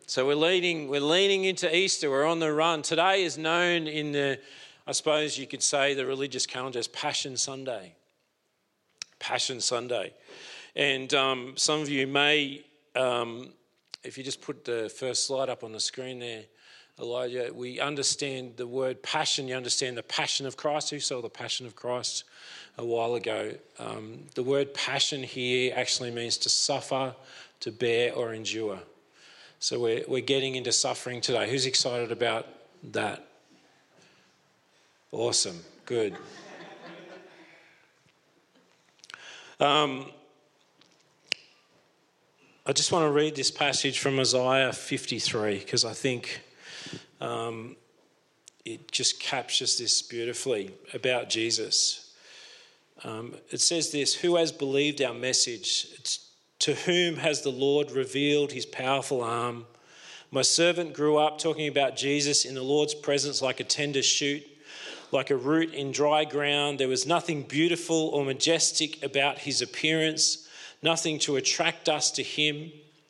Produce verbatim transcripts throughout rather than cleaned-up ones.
So we're leading, we're leaning into Easter. We're on the run. Today is known in the, I suppose you could say, the religious calendar as Passion Sunday. Passion Sunday. And um, some of you may, um, if you just put the first slide up on the screen there, Elijah, we understand the word passion. You understand the passion of Christ. Who saw the Passion of Christ a while ago? Um, the word passion here actually means to suffer, to bear or endure. So we're, we're getting into suffering today. Who's excited about that? Awesome. Good. Um, I just want to read this passage from Isaiah fifty-three because I think um, it just captures this beautifully about Jesus. Um, it says this: "Who has believed our message? It's, to whom has the Lord revealed his powerful arm? My servant grew up," talking about Jesus, "in the Lord's presence like a tender shoot, like a root in dry ground. There was nothing beautiful or majestic about his appearance, nothing to attract us to him.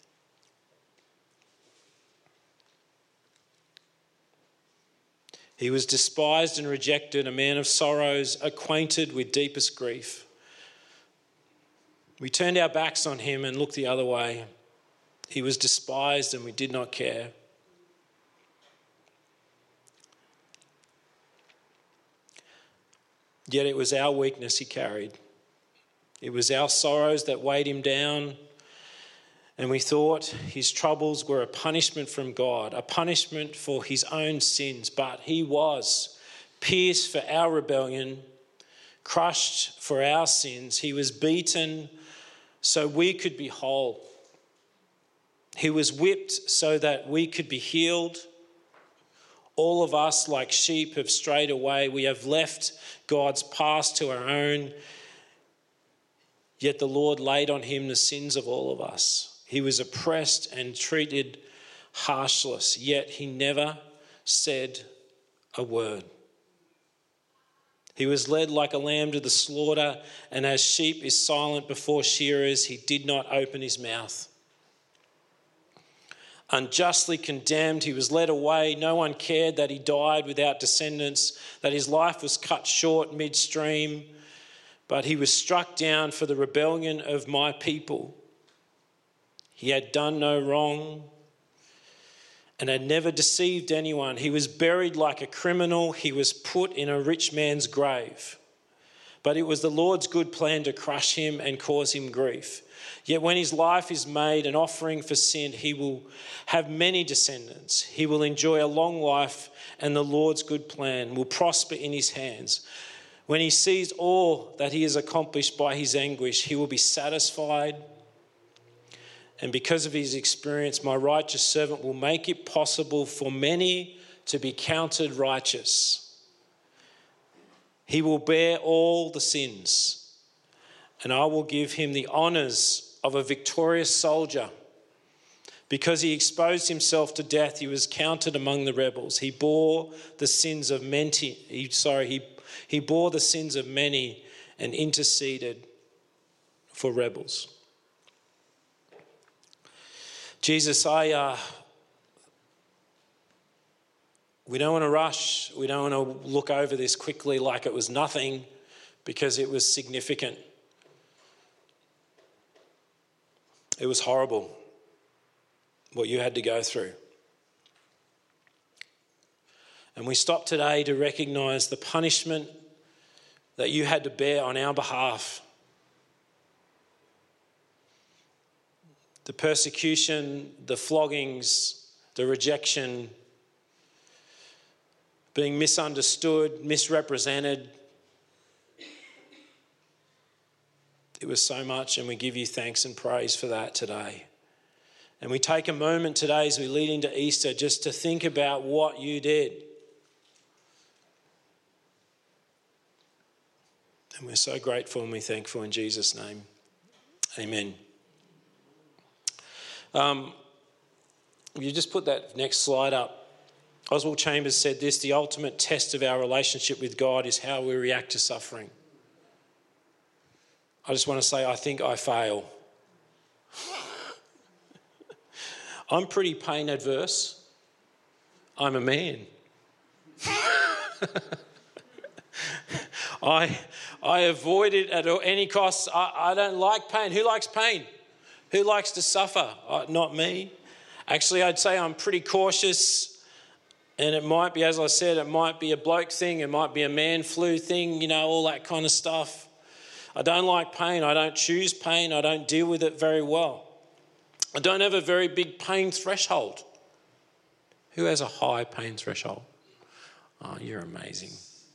He was despised and rejected, a man of sorrows, acquainted with deepest grief. We turned our backs on him and looked the other way. He was despised and we did not care. Yet it was our weakness he carried. It was our sorrows that weighed him down. And we thought his troubles were a punishment from God, a punishment for his own sins. But he was pierced for our rebellion, crushed for our sins. He was beaten so we could be whole. He was whipped so that we could be healed. All of us, like sheep, have strayed away. We have left God's path to our own. Yet the Lord laid on him the sins of all of us. He was oppressed and treated harshly, yet he never said a word. He was led like a lamb to the slaughter, and as sheep is silent before shearers, he did not open his mouth. Unjustly condemned, he was led away. No one cared that he died without descendants, that his life was cut short midstream. But he was struck down for the rebellion of my people. He had done no wrong and had never deceived anyone. He was buried like a criminal. He was put in a rich man's grave. But it was the Lord's good plan to crush him and cause him grief. Yet when his life is made an offering for sin, he will have many descendants. He will enjoy a long life, and the Lord's good plan will prosper in his hands. When he sees all that he has accomplished by his anguish, he will be satisfied. And because of his experience, my righteous servant will make it possible for many to be counted righteous. He will bear all the sins, and I will give him the honours of a victorious soldier. Because he exposed himself to death, he was counted among the rebels. He bore the sins of many. He, sorry, he, he bore the sins of many and interceded for rebels. Jesus, I, uh, we don't want to rush. We don't want to look over this quickly like it was nothing, because it was significant. It was horrible what you had to go through. And we stop today to recognise the punishment that you had to bear on our behalf. The persecution, the floggings, the rejection, being misunderstood, misrepresented. It was so much, and we give you thanks and praise for that today. And we take a moment today as we lead into Easter just to think about what you did. And we're so grateful and we're thankful in Jesus' name. Amen. Um, you just put that next slide up. Oswald Chambers said this: the ultimate test of our relationship with God is how we react to suffering. I just want to say, I think I fail. I'm pretty pain adverse. I'm a man. I I avoid it at any cost. I, I don't like pain. Who likes pain? Who likes to suffer? Uh, not me. Actually, I'd say I'm pretty cautious, and it might be, as I said, it might be a bloke thing, it might be a man flu thing, you know, all that kind of stuff. I don't like pain. I don't choose pain. I don't deal with it very well. I don't have a very big pain threshold. Who has a high pain threshold? Oh, you're amazing.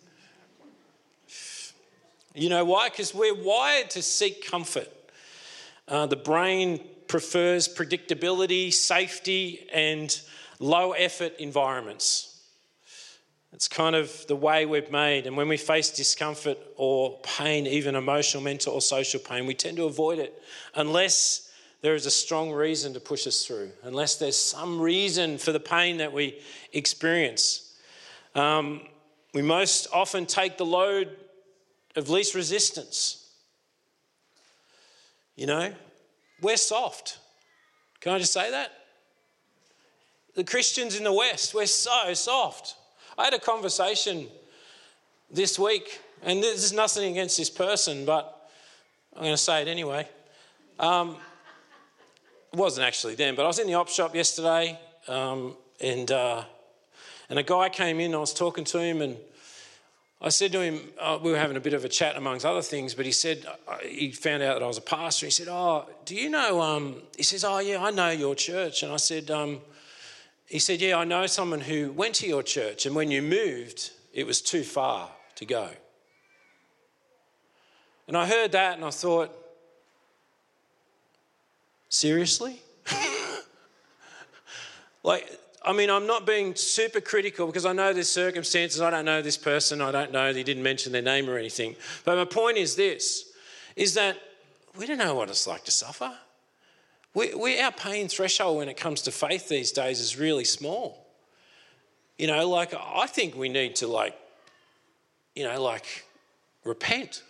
You know why? Because we're wired to seek comfort. Uh, the brain prefers predictability, safety, and low-effort environments. It's kind of the way we're made. And when we face discomfort or pain, even emotional, mental, or social pain, we tend to avoid it unless there is a strong reason to push us through, unless there's some reason for the pain that we experience. Um, we most often take the load of least resistance. You know, we're soft. Can I just say that? The Christians in the West, we're so soft. I had a conversation this week, and there's nothing against this person, but I'm going to say it anyway. Um, it wasn't actually them, but I was in the op shop yesterday, um, and uh, and a guy came in, and I was talking to him, and I said to him, uh, we were having a bit of a chat amongst other things, but he said, uh, he found out that I was a pastor. He said, oh, do you know, um, he says, oh yeah, I know your church. And I said, um, he said, yeah, I know someone who went to your church, and when you moved, it was too far to go. And I heard that and I thought, seriously? Like, I mean, I'm not being super critical because I know there's circumstances. I don't know this person. I don't know. He didn't mention their name or anything. But my point is this, is that we don't know what it's like to suffer. We, we, our pain threshold when it comes to faith these days is really small. You know, like, I think we need to, like, you know, like, repent.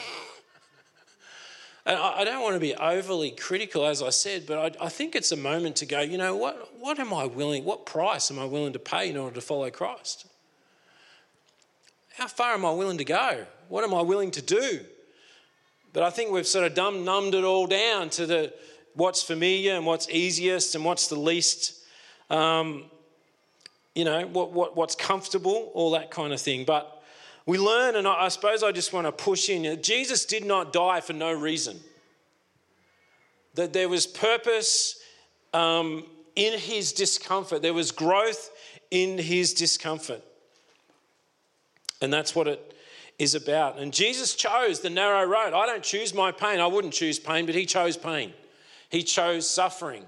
And I don't want to be overly critical, as I said, but I, I think it's a moment to go, you know, what, what am I willing, what price am I willing to pay in order to follow Christ? How far am I willing to go? What am I willing to do? But I think we've sort of dumb, numbed it all down to the what's familiar and what's easiest and what's the least, um, you know, what, what what's comfortable, all that kind of thing. But we learn, and I suppose I just want to push in, Jesus did not die for no reason. That there was purpose um, in his discomfort. There was growth in his discomfort. And that's what it is about. And Jesus chose the narrow road. I don't choose my pain. I wouldn't choose pain, but he chose pain. He chose suffering.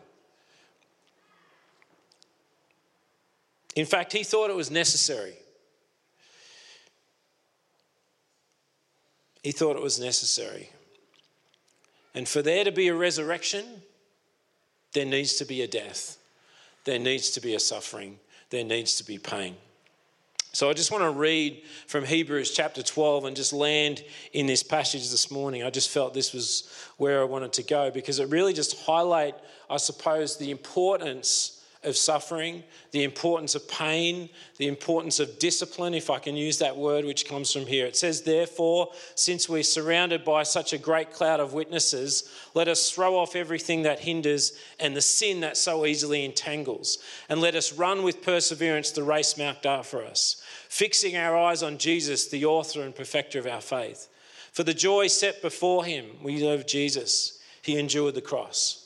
In fact, he thought it was necessary. He thought it was necessary. And for there to be a resurrection, there needs to be a death. There needs to be a suffering. There needs to be pain. So I just want to read from Hebrews chapter twelve and just land in this passage this morning. I just felt this was where I wanted to go because it really just highlight, I suppose, the importance of suffering, the importance of pain, the importance of discipline, if I can use that word, which comes from here. It says, therefore, since we're surrounded by such a great cloud of witnesses, let us throw off everything that hinders and the sin that so easily entangles, and let us run with perseverance the race marked out for us, fixing our eyes on Jesus, the author and perfecter of our faith. For the joy set before him, we love Jesus, he endured the cross.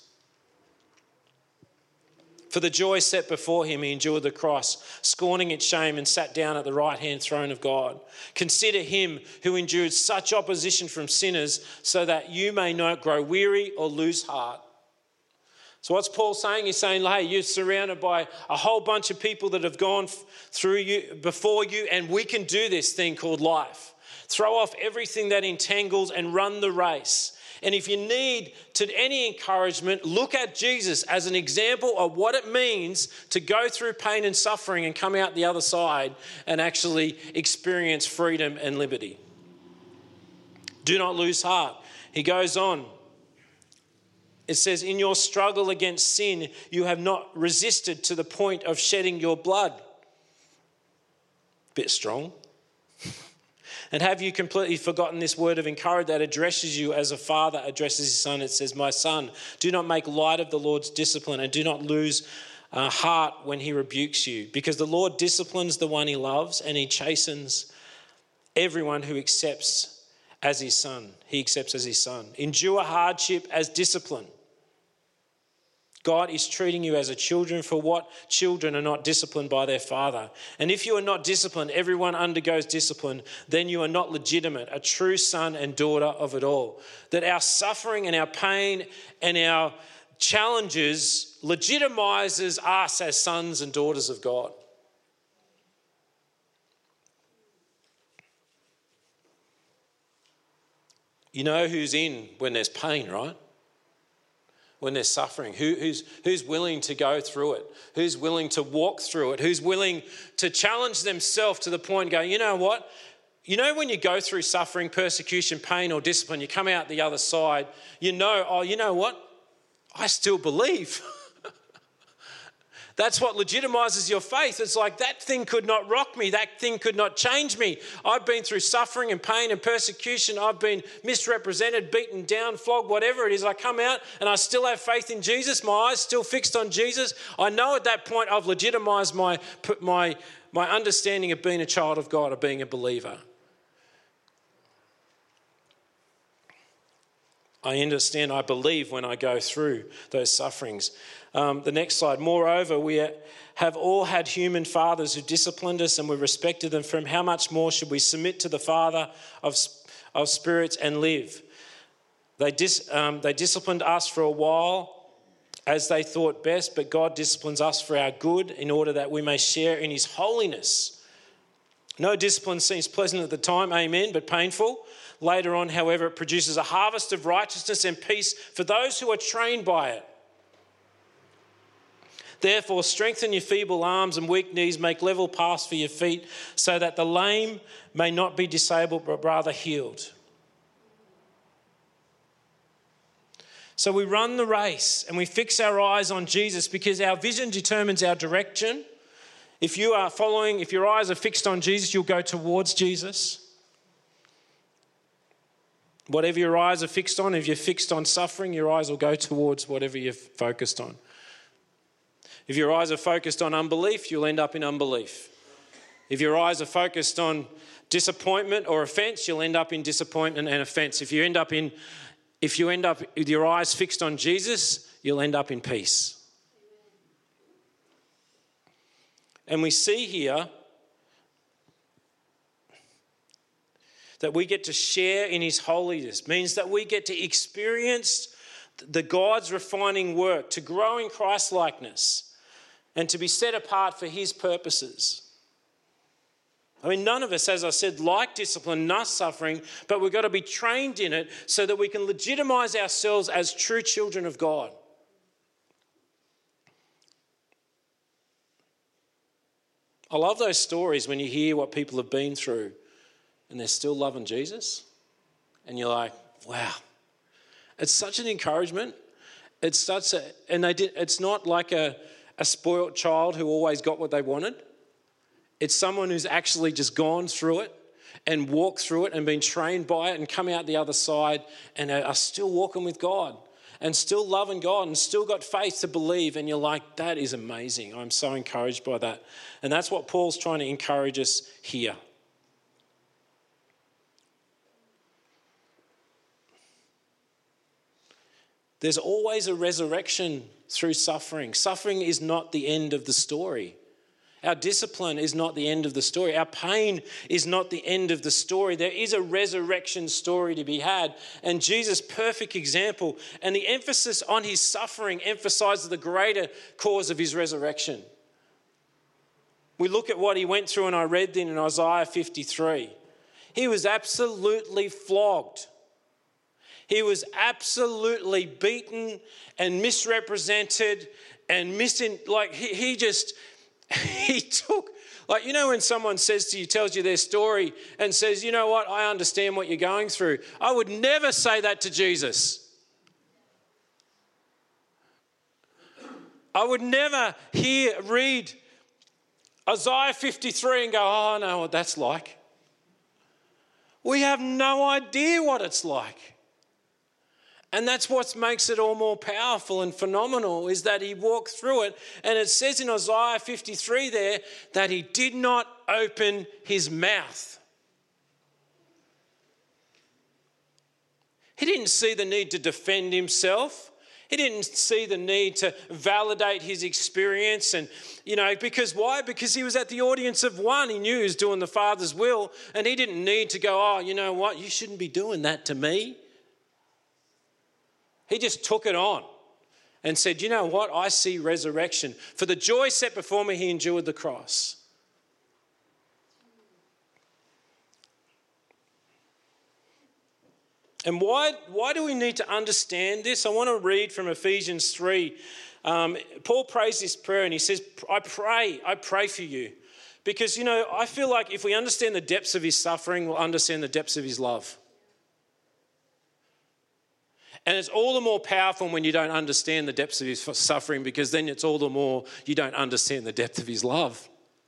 For the joy set before him, he endured the cross, scorning its shame, and sat down at the right-hand throne of God. Consider him who endured such opposition from sinners so that you may not grow weary or lose heart. So what's Paul saying? He's saying, hey, you're surrounded by a whole bunch of people that have gone through you, before you, and we can do this thing called life. Throw off everything that entangles and run the race. And if you need to any encouragement, look at Jesus as an example of what it means to go through pain and suffering and come out the other side and actually experience freedom and liberty. Do not lose heart. He goes on It says, in your struggle against sin, you have not resisted to the point of shedding your blood. Bit strong. And have you completely forgotten this word of encouragement that addresses you as a father addresses his son? It says, my son, do not make light of the Lord's discipline and do not lose uh, heart when he rebukes you, because the Lord disciplines the one he loves and he chastens everyone who accepts as his son. He accepts as his son. Endure hardship as discipline. God is treating you as a children, for what children are not disciplined by their father. And if you are not disciplined, everyone undergoes discipline, then you are not legitimate, a true son and daughter of it all. That our suffering and our pain and our challenges legitimizes us as sons and daughters of God. You know who's in when there's pain, right? When there's suffering, Who, who's, who's willing to go through it? Who's willing to walk through it? Who's willing to challenge themselves to the point and go, you know what? You know when you go through suffering, persecution, pain or discipline, you come out the other side, you know, oh, you know what? I still believe. That's what legitimizes your faith. It's like that thing could not rock me. That thing could not change me. I've been through suffering and pain and persecution. I've been misrepresented, beaten down, flogged, whatever it is. I come out and I still have faith in Jesus. My eyes still fixed on Jesus. I know at that point I've legitimized my, my, my understanding of being a child of God, of being a believer. I understand, I believe when I go through those sufferings. Um, the next slide. Moreover, we have all had human fathers who disciplined us and we respected them. From how much more should we submit to the Father of, of spirits and live? They, dis, um, they disciplined us for a while as they thought best, but God disciplines us for our good in order that we may share in his holiness. No discipline seems pleasant at the time, amen, but painful. Later on, however, it produces a harvest of righteousness and peace for those who are trained by it. Therefore, strengthen your feeble arms and weak knees, make level paths for your feet, so that the lame may not be disabled, but rather healed. So we run the race and we fix our eyes on Jesus because our vision determines our direction. If you are following, if your eyes are fixed on Jesus, you'll go towards Jesus. Whatever your eyes are fixed on, if you're fixed on suffering, your eyes will go towards whatever you're focused on. If your eyes are focused on unbelief, you'll end up in unbelief. If your eyes are focused on disappointment or offence, you'll end up in disappointment and offence. If you end up in, if you end up with your eyes fixed on Jesus, you'll end up in peace. And we see here that we get to share in his holiness, means that we get to experience the God's refining work, to grow in Christ-likeness and to be set apart for his purposes. I mean, none of us, as I said, like discipline, not suffering, but we've got to be trained in it so that we can legitimize ourselves as true children of God. I love those stories when you hear what people have been through and they're still loving Jesus. And you're like, wow. It's such an encouragement. It's such a, and they did, it's not like a, a spoilt child who always got what they wanted. It's someone who's actually just gone through it and walked through it and been trained by it and come out the other side and are still walking with God and still loving God and still got faith to believe. And you're like, that is amazing. I'm so encouraged by that. And that's what Paul's trying to encourage us here. There's always a resurrection through suffering. Suffering is not the end of the story. Our discipline is not the end of the story. Our pain is not the end of the story. There is a resurrection story to be had. And Jesus' perfect example and the emphasis on his suffering emphasizes the greater cause of his resurrection. We look at what he went through, and I read then in Isaiah fifty-three. He was absolutely flogged. He was absolutely beaten and misrepresented and missing. Like he, he just, he took, like, you know, when someone says to you, tells you their story and says, you know what, I understand what you're going through. I would never say that to Jesus. I would never hear, read Isaiah fifty-three and go, oh, I know what that's like. We have no idea what it's like. And that's what makes it all more powerful and phenomenal, is that he walked through it. And it says in Isaiah fifty-three there that he did not open his mouth. He didn't see the need to defend himself. He didn't see the need to validate his experience. And, you know, because why? Because he was at the audience of one. He knew he was doing the Father's will. And he didn't need to go, oh, you know what? You shouldn't be doing that to me. He just took it on and said, you know what? I see resurrection. For the joy set before me, he endured the cross. And why, why do we need to understand this? I want to read from Ephesians three. Um, Paul prays this prayer and he says, I pray, I pray for you. Because, you know, I feel like if we understand the depths of his suffering, we'll understand the depths of his love. And it's all the more powerful when you don't understand the depths of his suffering, because then it's all the more you don't understand the depth of his love.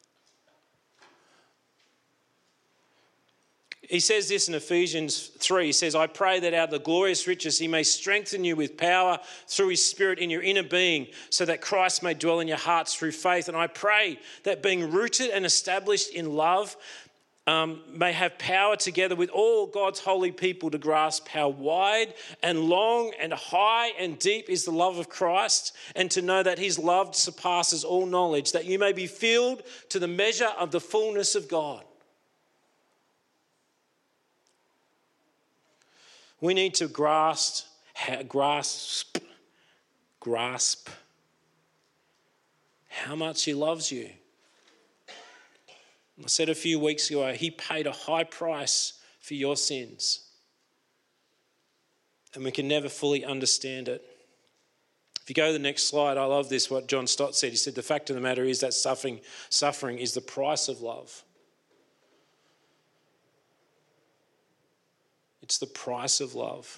He says this in Ephesians three. He says, I pray that out of the glorious riches he may strengthen you with power through his Spirit in your inner being, so that Christ may dwell in your hearts through faith. And I pray that being rooted and established in love um, may have power together with all God's holy people to grasp how wide and long and high and deep is the love of Christ, and to know that his love surpasses all knowledge, that you may be filled to the measure of the fullness of God. We need to grasp, grasp, grasp how much he loves you. I said a few weeks ago, he paid a high price for your sins. And we can never fully understand it. If you go to the next slide, I love this, what John Stott said. He said, the fact of the matter is that suffering, suffering is the price of love. It's the price of love.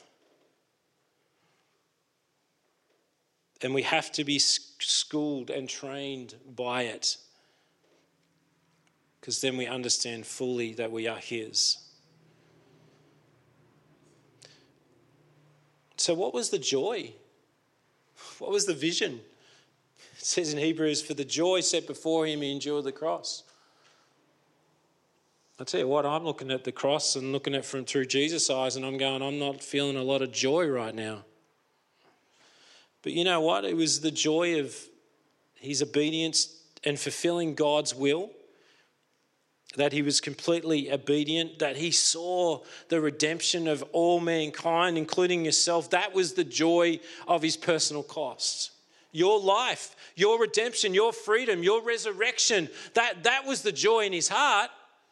And we have to be schooled and trained by it, because then we understand fully that we are his. So what was the joy? What was the vision? It says in Hebrews, for the joy set before him, he endured the cross. I tell you what, I'm looking at the cross and looking at it from through Jesus' eyes, and I'm going, I'm not feeling a lot of joy right now. But you know what? It was the joy of his obedience and fulfilling God's will, that he was completely obedient, that he saw the redemption of all mankind, including yourself. That was the joy of his personal cost. Your life, your redemption, your freedom, your resurrection, that, that was the joy in his heart.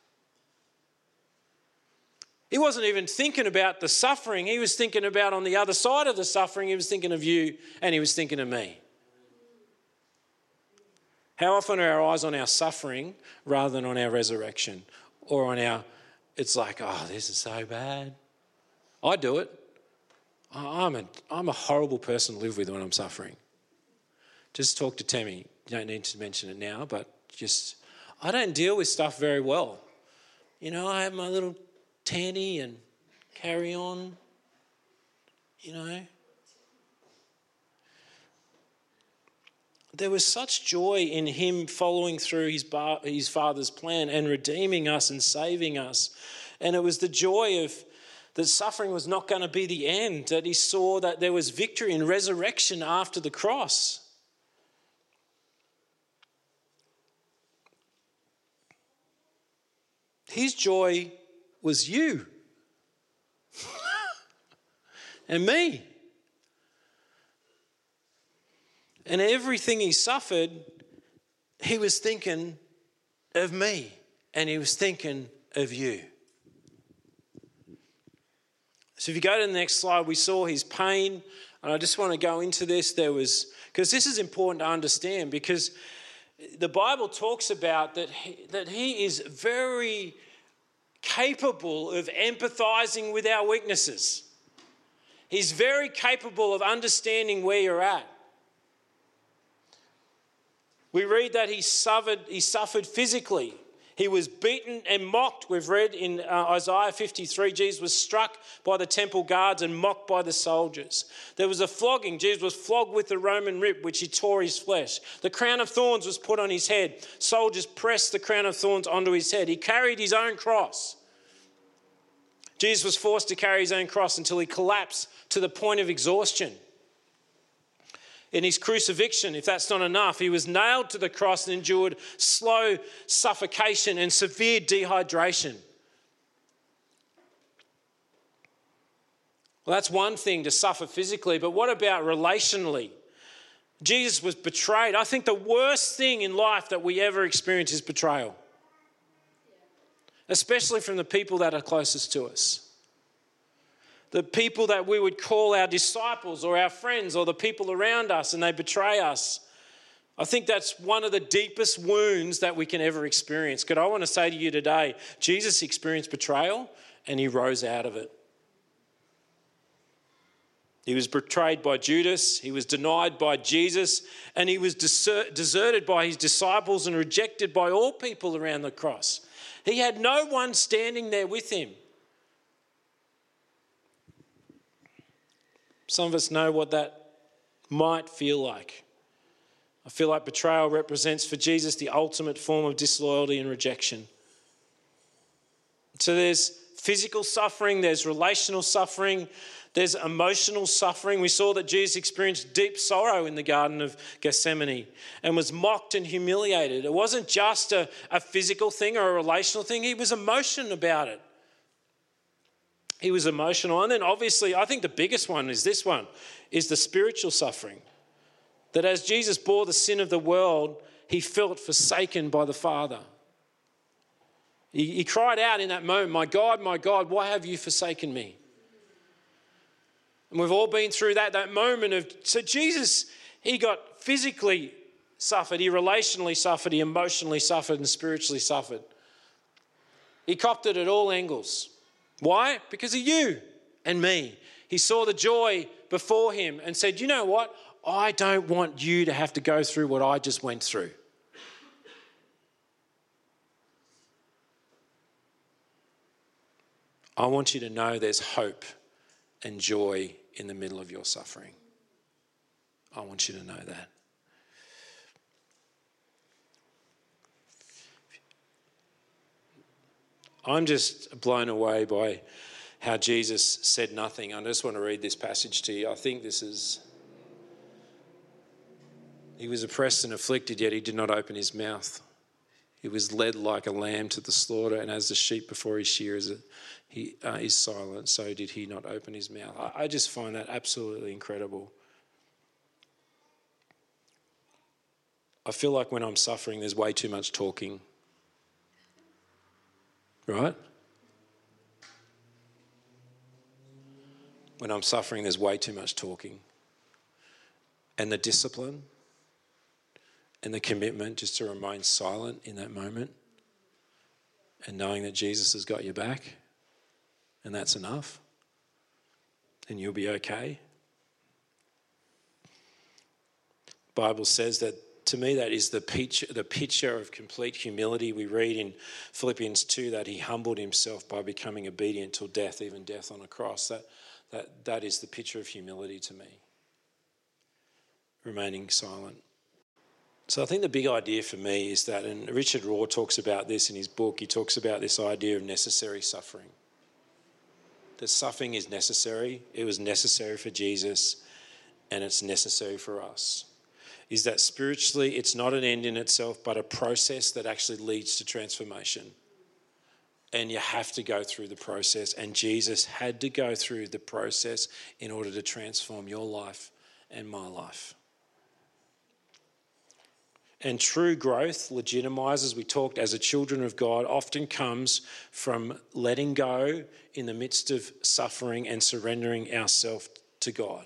He wasn't even thinking about the suffering. He was thinking about, on the other side of the suffering, he was thinking of you and he was thinking of me. How often are our eyes on our suffering rather than on our resurrection? Or on our, it's like, oh, this is so bad. I do it. I'm a, I'm a horrible person to live with when I'm suffering. Just talk to Tammy. You don't need to mention it now, but just, I don't deal with stuff very well. You know, I have my little tanny and carry on, you know. There was such joy in him following through his, bar, his Father's plan and redeeming us and saving us. And it was the joy of that suffering was not going to be the end, that he saw that there was victory and resurrection after the cross. His joy was you and me. And everything he suffered, he was thinking of me and he was thinking of you. So if you go to the next slide, we saw his pain. And I just want to go into this. There was, because this is important to understand, because the Bible talks about that he, that he is very capable of empathizing with our weaknesses. He's very capable of understanding where you're at. We read that he suffered, he suffered physically. He was beaten and mocked. We've read in uh, Isaiah fifty-three, Jesus was struck by the temple guards and mocked by the soldiers. There was a flogging. Jesus was flogged with the Roman whip, which he tore his flesh. The crown of thorns was put on his head. Soldiers pressed the crown of thorns onto his head. He carried his own cross. Jesus was forced to carry his own cross until he collapsed to the point of exhaustion. In his crucifixion, if that's not enough, he was nailed to the cross and endured slow suffocation and severe dehydration. Well, that's one thing to suffer physically, but what about relationally? Jesus was betrayed. I think the worst thing in life that we ever experience is betrayal, especially from the people that are closest to us. The people that we would call our disciples or our friends or the people around us, and they betray us. I think that's one of the deepest wounds that we can ever experience. But I want to say to you today, Jesus experienced betrayal and he rose out of it. He was betrayed by Judas, he was denied by Jesus, and he was desert, deserted by his disciples and rejected by all people around the cross. He had no one standing there with him. Some of us know what that might feel like. I feel like betrayal represents for Jesus the ultimate form of disloyalty and rejection. So there's physical suffering, there's relational suffering, there's emotional suffering. We saw that Jesus experienced deep sorrow in the Garden of Gethsemane and was mocked and humiliated. It wasn't just a, a physical thing or a relational thing. He was emotional about it. He was emotional. And then obviously, I think the biggest one is this one, is the spiritual suffering. That as Jesus bore the sin of the world, he felt forsaken by the Father. He, he cried out in that moment, "My God, my God, why have you forsaken me?" And we've all been through that, that moment of, so Jesus, he got physically suffered, he relationally suffered, he emotionally suffered, and spiritually suffered. He copped it at all angles. Why? Because of you and me. He saw the joy before him and said, you know what? I don't want you to have to go through what I just went through. I want you to know there's hope and joy in the middle of your suffering. I want you to know that. I'm just blown away by how Jesus said nothing. I just want to read this passage to you. I think this is... He was oppressed and afflicted, yet he did not open his mouth. He was led like a lamb to the slaughter, and as the sheep before his shearers he uh, is silent, so did he not open his mouth. I, I just find that absolutely incredible. I feel like when I'm suffering, there's way too much talking. Right? When I'm suffering, there's way too much talking. And the discipline and the commitment just to remain silent in that moment and knowing that Jesus has got your back and that's enough and you'll be okay. The Bible says that, to me, that is the picture, the picture of complete humility. We read in Philippians two that he humbled himself by becoming obedient till death, even death on a cross. That, that, that is the picture of humility to me, remaining silent. So I think the big idea for me is that, and Richard Rohr talks about this in his book, he talks about this idea of necessary suffering. That suffering is necessary. It was necessary for Jesus and it's necessary for us. Is that spiritually it's not an end in itself, but a process that actually leads to transformation. And you have to go through the process. And Jesus had to go through the process in order to transform your life and my life. And true growth, legitimized, as we talked, as a children of God, often comes from letting go in the midst of suffering and surrendering ourselves to God.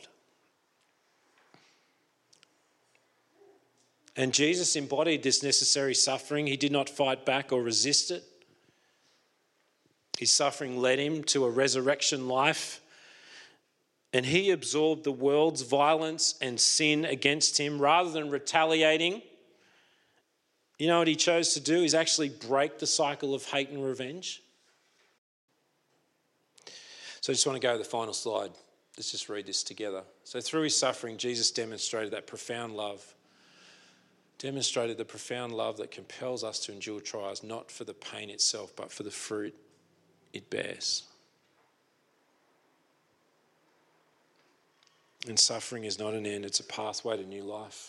And Jesus embodied this necessary suffering. He did not fight back or resist it. His suffering led him to a resurrection life. And he absorbed the world's violence and sin against him rather than retaliating. You know what he chose to do is actually break the cycle of hate and revenge. So I just want to go to the final slide. Let's just read this together. So through his suffering, Jesus demonstrated that profound love, demonstrated the profound love that compels us to endure trials, not for the pain itself, but for the fruit it bears. And suffering is not an end, it's a pathway to new life.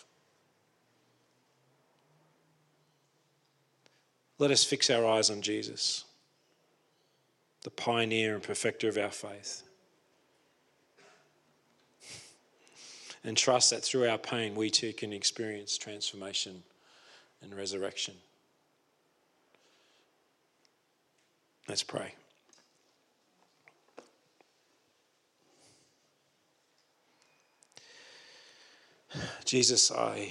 Let us fix our eyes on Jesus, the pioneer and perfecter of our faith, and trust that through our pain we too can experience transformation and resurrection. Let's pray. Jesus, I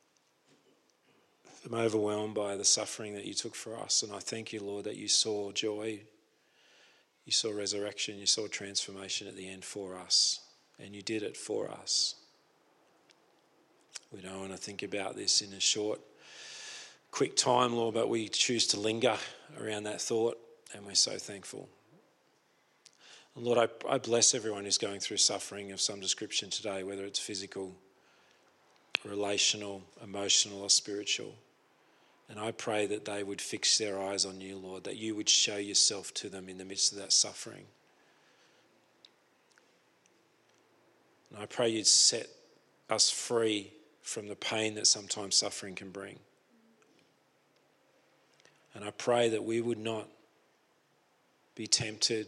am overwhelmed by the suffering that you took for us, and I thank you, Lord, that you saw joy, you saw resurrection, you saw transformation at the end for us, and you did it for us. We don't want to think about this in a short, quick time, Lord, but we choose to linger around that thought, and we're so thankful. And Lord, I, I bless everyone who's going through suffering of some description today, whether it's physical, relational, emotional, or spiritual. And I pray that they would fix their eyes on you, Lord, that you would show yourself to them in the midst of that suffering. And I pray you'd set us free from the pain that sometimes suffering can bring. And I pray that we would not be tempted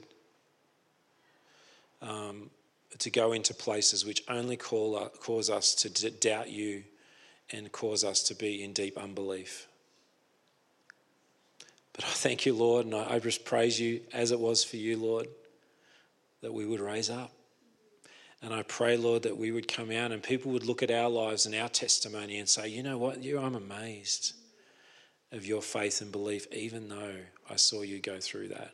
um, to go into places which only call, uh, cause us to d- doubt you and cause us to be in deep unbelief. But I thank you, Lord, and I, I just praise you as it was for you, Lord, that we would raise up. And I pray, Lord, that we would come out and people would look at our lives and our testimony and say, you know what, you, I'm amazed of your faith and belief, even though I saw you go through that.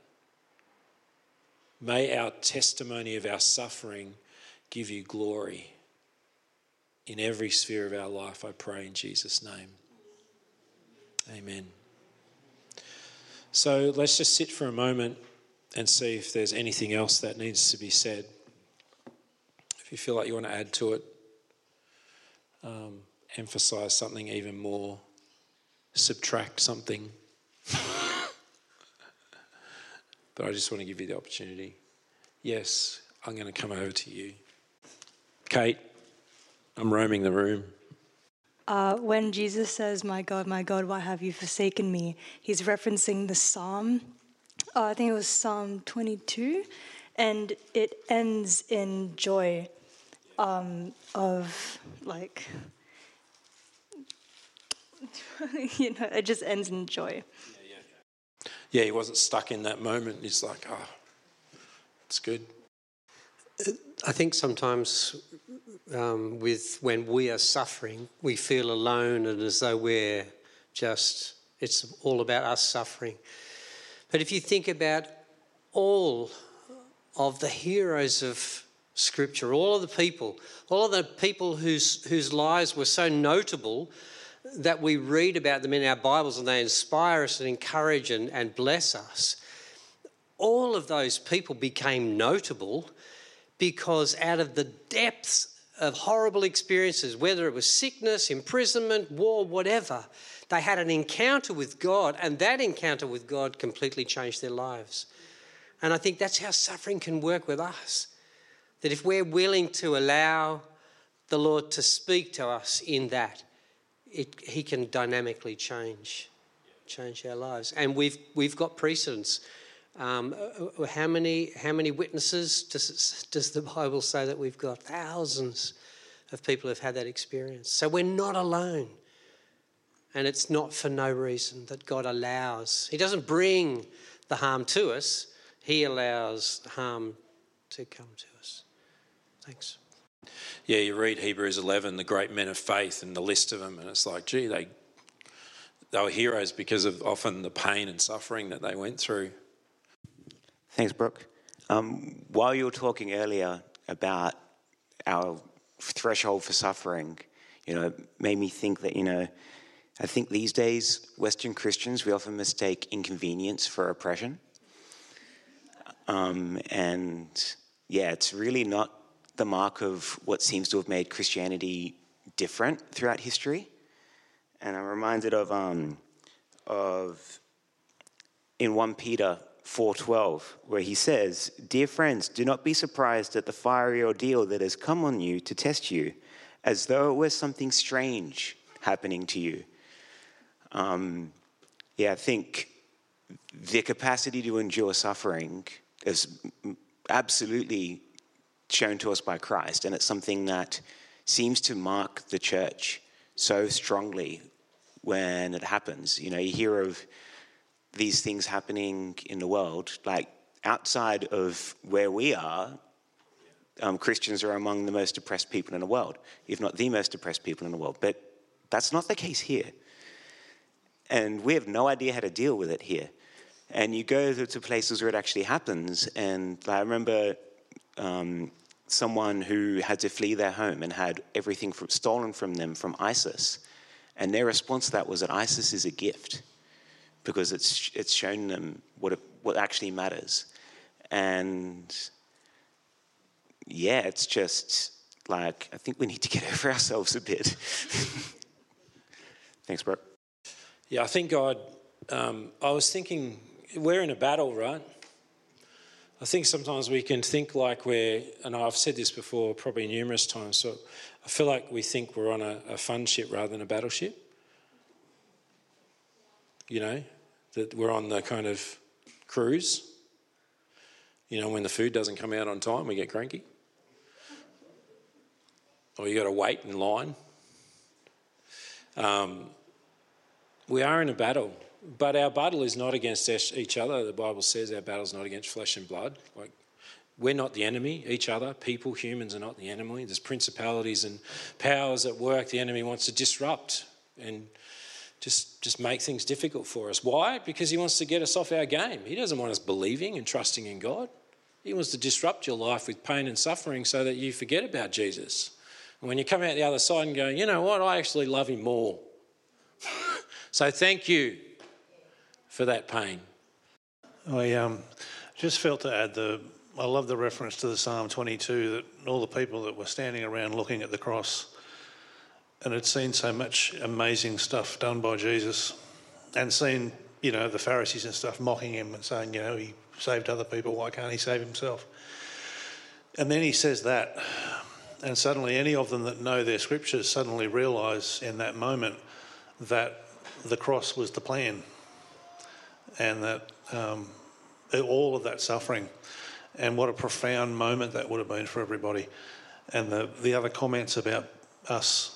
May our testimony of our suffering give you glory in every sphere of our life, I pray in Jesus' name. Amen. So let's just sit for a moment and see if there's anything else that needs to be said. If you feel like you want to add to it, um, emphasize something even more, subtract something. But I just want to give you the opportunity. Yes, I'm going to come over to you. Kate, I'm roaming the room. Uh, when Jesus says, "My God, my God, why have you forsaken me?" he's referencing the Psalm. Uh, I think it was Psalm twenty-two, and it ends in joy um, of like, you know, it just ends in joy. Yeah, yeah. Yeah, he wasn't stuck in that moment. He's like, oh, it's good. I think sometimes um, with when we are suffering, we feel alone and as though we're just, it's all about us suffering. But if you think about all of the heroes of Scripture, all of the people, all of the people whose whose lives were so notable that we read about them in our Bibles and they inspire us and encourage and, and bless us, all of those people became notable because out of the depths of horrible experiences, whether it was sickness, imprisonment, war, whatever, they had an encounter with God, and that encounter with God completely changed their lives. And I think that's how suffering can work with us, that if we're willing to allow the Lord to speak to us in that, it, he can dynamically change, change our lives. And we've we've got precedents. Um, how many how many witnesses does does the Bible say that we've got? Thousands of people have had that experience. So we're not alone. And it's not for no reason that God allows. He doesn't bring the harm to us. He allows harm to come to us. Thanks. Yeah, you read Hebrews eleven, the great men of faith, and the list of them, and it's like, gee, they they were heroes because of often the pain and suffering that they went through. Thanks, Brooke. Um, while you were talking earlier about our threshold for suffering, you know, it made me think that, you know, I think these days, Western Christians, we often mistake inconvenience for oppression. Um, and yeah, it's really not the mark of what seems to have made Christianity different throughout history. And I'm reminded of, um, of in First Peter four twelve, where he says, "Dear friends, do not be surprised at the fiery ordeal that has come on you to test you, as though it was something strange happening to you." Um, yeah, I think the capacity to endure suffering is absolutely shown to us by Christ, and it's something that seems to mark the church so strongly when it happens. You know, you hear of these things happening in the world, like outside of where we are, um, Christians are among the most oppressed people in the world, if not the most oppressed people in the world. But that's not the case here. And we have no idea how to deal with it here. And you go to, to places where it actually happens, and I remember um, someone who had to flee their home and had everything from, stolen from them from ISIS. And their response to that was that ISIS is a gift, because it's it's shown them what it, what actually matters. And yeah, it's just like, I think we need to get over ourselves a bit. Thanks, Brooke. Yeah, I think God, um, I was thinking, we're in a battle, right? I think sometimes we can think like we're, and I've said this before probably numerous times, so I feel like we think we're on a, a fun ship rather than a battleship. You know, that we're on the kind of cruise. You know, when the food doesn't come out on time, we get cranky. Or you got to wait in line. Um, we are in a battle, but our battle is not against each other. The Bible says our battle is not against flesh and blood. Like, we're not the enemy. Each other, people, humans are not the enemy. There's principalities and powers at work the enemy wants to disrupt and just, just make things difficult for us. Why? Because he wants to get us off our game. He doesn't want us believing and trusting in God. He wants to disrupt your life with pain and suffering so that you forget about Jesus. And when you come out the other side and go, you know what, I actually love him more. So thank you for that pain. I um, just felt to add the, I love the reference to the Psalm twenty-two, that all the people that were standing around looking at the cross and had seen so much amazing stuff done by Jesus, and seen, you know, the Pharisees and stuff mocking him and saying, you know, he saved other people, why can't he save himself? And then he says that, and suddenly any of them that know their scriptures suddenly realise in that moment that the cross was the plan, and that um, all of that suffering, and what a profound moment that would have been for everybody. And the, the other comments about us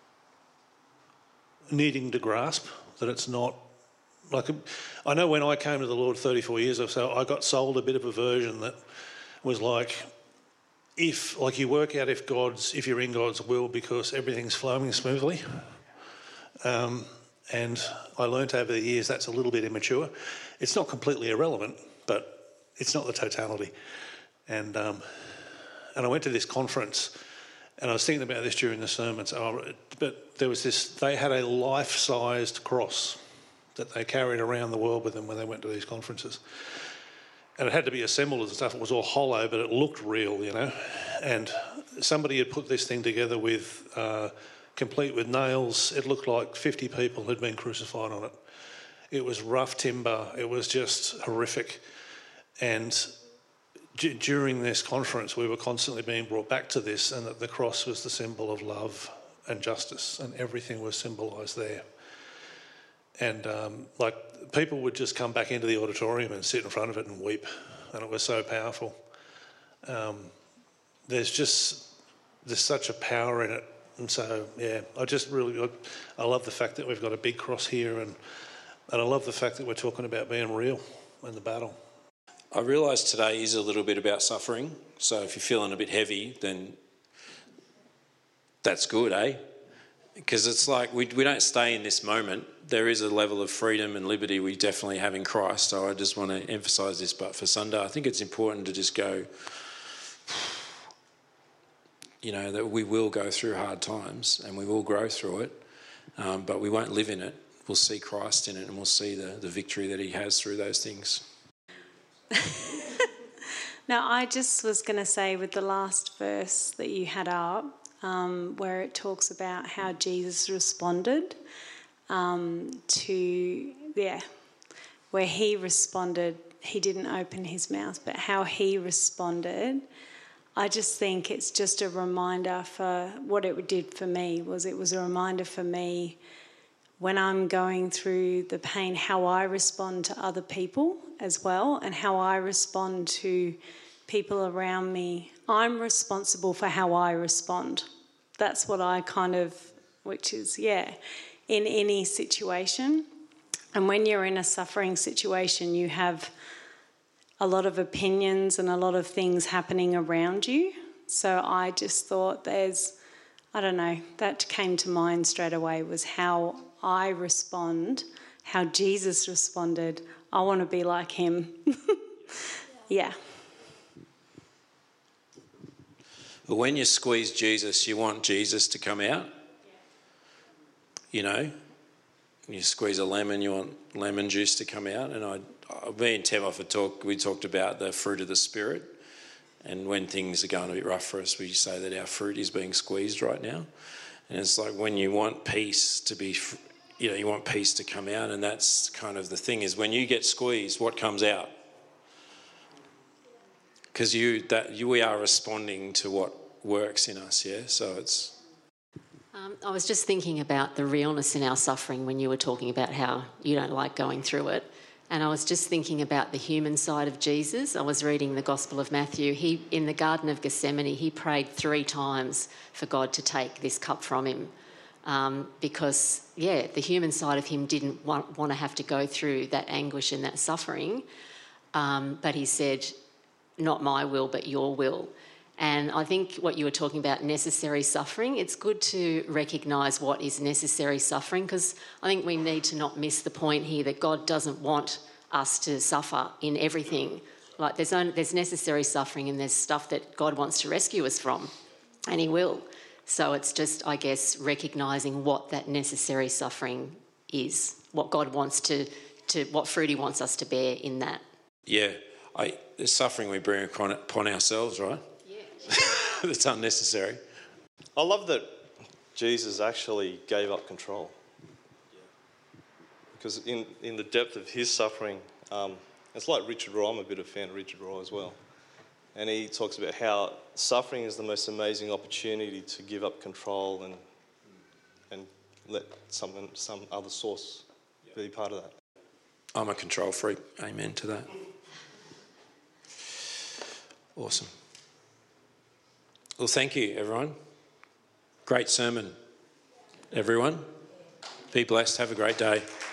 needing to grasp that it's not like, I know when I came to the Lord thirty-four years or so, I got sold a bit of a version that was like, if, like you work out if God's, if you're in God's will because everything's flowing smoothly. Um, and I learnt over the years that's a little bit immature. It's not completely irrelevant, but it's not the totality. And um, and I went to this conference, and I was thinking about this during the sermons. Oh, but there was this, they had a life-sized cross that they carried around the world with them when they went to these conferences. And it had to be assembled and stuff. It was all hollow, but it looked real, you know. And somebody had put this thing together with, uh, complete with nails. It looked like fifty people had been crucified on it. It was rough timber. It was just horrific. And d- during this conference, we were constantly being brought back to this, and that the cross was the symbol of love and justice, and everything was symbolised there. And um, like, people would just come back into the auditorium and sit in front of it and weep, and it was so powerful. Um, there's just, there's such a power in it. And so, yeah, I just really, I, I love the fact that we've got a big cross here, and, and I love the fact that we're talking about being real in the battle. I realise today is a little bit about suffering, so if you're feeling a bit heavy, then that's good, eh? Because it's like we we don't stay in this moment. There is a level of freedom and liberty we definitely have in Christ, so I just want to emphasise this. But for Sunday, I think it's important to just go, you know, that we will go through hard times and we will grow through it. um, but we won't live in it. We'll see Christ in it, and we'll see the, the victory that he has through those things. Now, I just was going to say with the last verse that you had up, um, where it talks about how Jesus responded um, to, yeah, where he responded, he didn't open his mouth, but how he responded, I just think it's just a reminder for what it did for me, was it was a reminder for me when I'm going through the pain, how I respond to other people as well, and how I respond to people around me. I'm responsible for how I respond. That's what I kind of, which is, yeah, in any situation. And when you're in a suffering situation, you have a lot of opinions and a lot of things happening around you. So I just thought there's, I don't know, that came to mind straight away, was how I respond, how Jesus responded. I want to be like him. Yeah. But when you squeeze Jesus, you want Jesus to come out. You know, you squeeze a lemon, you want lemon juice to come out. And I, me and Tev often talk, we talked about the fruit of the Spirit. And when things are going a bit rough for us, we say that our fruit is being squeezed right now. And it's like when you want peace to be, you know, you want peace to come out. And that's kind of the thing, is when you get squeezed, what comes out? Because you, that you, we are responding to what works in us, yeah? So it's... Um, I was just thinking about the realness in our suffering when you were talking about how you don't like going through it. And I was just thinking about the human side of Jesus. I was reading the Gospel of Matthew. He, in the Garden of Gethsemane, he prayed three times for God to take this cup from him. Um, because, yeah, the human side of him didn't want, want to have to go through that anguish and that suffering. Um, but he said, not my will, but your will. And I think what you were talking about, necessary suffering, it's good to recognise what is necessary suffering, because I think we need to not miss the point here that God doesn't want us to suffer in everything. Like there's only, there's necessary suffering and there's stuff that God wants to rescue us from, and he will. So it's just, I guess, recognising what that necessary suffering is, what God wants to, to what fruit he wants us to bear in that. Yeah, I, the suffering we bring upon, upon ourselves, right? That's unnecessary. I love that Jesus actually gave up control. Because in, in the depth of his suffering, um, it's like Richard Rohr. I'm a bit of a fan of Richard Rohr as well. And he talks about how suffering is the most amazing opportunity to give up control and and let someone, some other source be part of that. I'm a control freak. Amen to that. Awesome. Well, thank you, everyone. Great sermon, everyone. Be blessed. Have a great day.